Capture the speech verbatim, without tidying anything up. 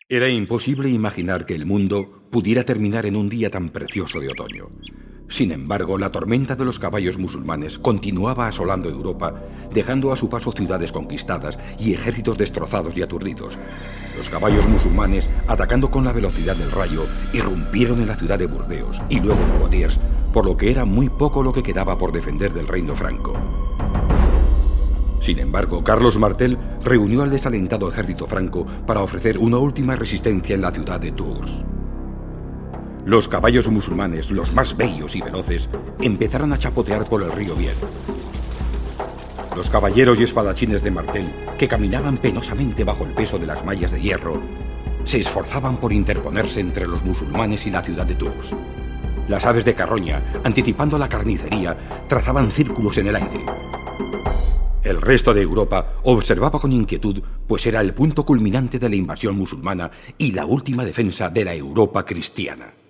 Era imposible imaginar que el mundo pudiera terminar en un día tan precioso de otoño. Sin embargo, la tormenta de los caballos musulmanes continuaba asolando Europa, dejando a su paso ciudades conquistadas y ejércitos destrozados y aturdidos. Los caballos musulmanes, atacando con la velocidad del rayo, irrumpieron en la ciudad de Burdeos y luego en Poitiers, por lo que era muy poco lo que quedaba por defender del reino franco. Sin embargo, Carlos Martel reunió al desalentado ejército franco para ofrecer una última resistencia en la ciudad de Tours. Los caballos musulmanes, los más bellos y veloces, empezaron a chapotear por el río Vienne. Los caballeros y espadachines de Martel, que caminaban penosamente bajo el peso de las mallas de hierro, se esforzaban por interponerse entre los musulmanes y la ciudad de Tours. Las aves de carroña, anticipando la carnicería, trazaban círculos en el aire. El resto de Europa observaba con inquietud, pues era el punto culminante de la invasión musulmana y la última defensa de la Europa cristiana.